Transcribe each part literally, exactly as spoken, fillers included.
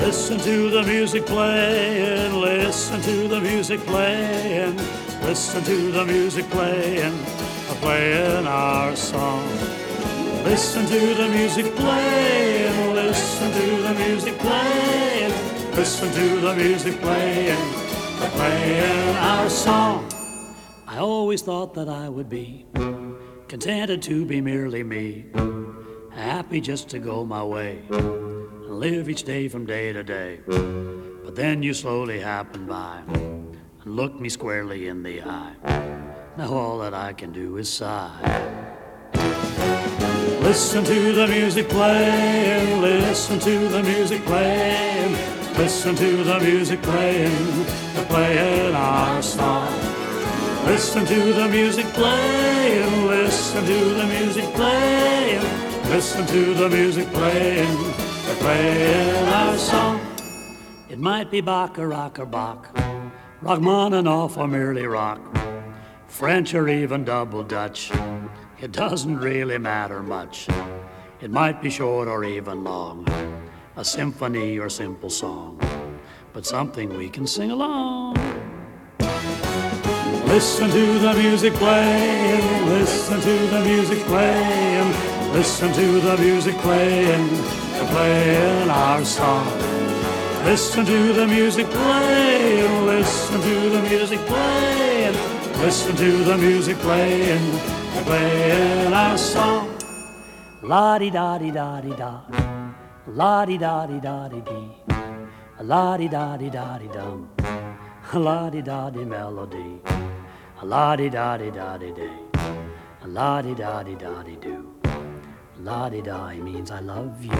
Listen to the music playing, listen to the music playing, listen to the music playing, playing our song. Listen to the music playing, listen to the music playing, listen to the music playing, playing our song. I always thought that I would be contented to be merely me, happy just to go my way and live each day from day to day. But then you slowly happened by and looked me squarely in the eye. Now all that I can do is sigh. Listen to the music playing, listen to the music playing, listen to the music playing, they're playing our song. Listen to the music playing, listen to the music playing, listen to the music playing, they're playing our song. It might be Bach or rock or Bach, Rachmaninoff or merely rock, French or even double Dutch. It doesn't really matter much. It might be short or even long, a symphony or simple song, but something we can sing along. Listen to the music playing, listen to the music playing, listen to the music playing, they're playing our song. Listen to the music playing, listen to the music playing, listen to the music playing, they're playing our song. La-di-da-di-da-di-da, la-di-da-di-da-di-dee, la-di-da-di-da-di-dum, la-di-da-di melody, la-di-da-di-da-di-day, la-di-da-di-da-di-do, la-di-da means I love you.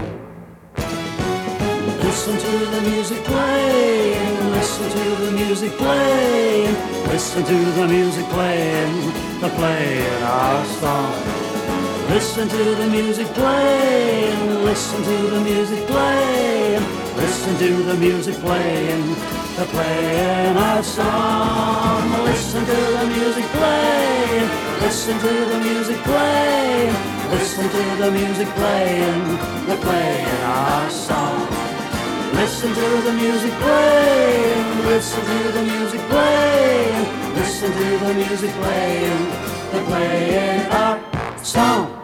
Listen to the music playing, listen to the music playing, listen to the music playing, they're playing our song. Listen to the music playing, listen to the music playing, listen to the music playing, they're playing our song. Listen to the music playing, listen to the music playing, listen to the music playing, they're playing our song. Listen to the music playing, listen to the music playing, listen to the music playing, they're playing our song.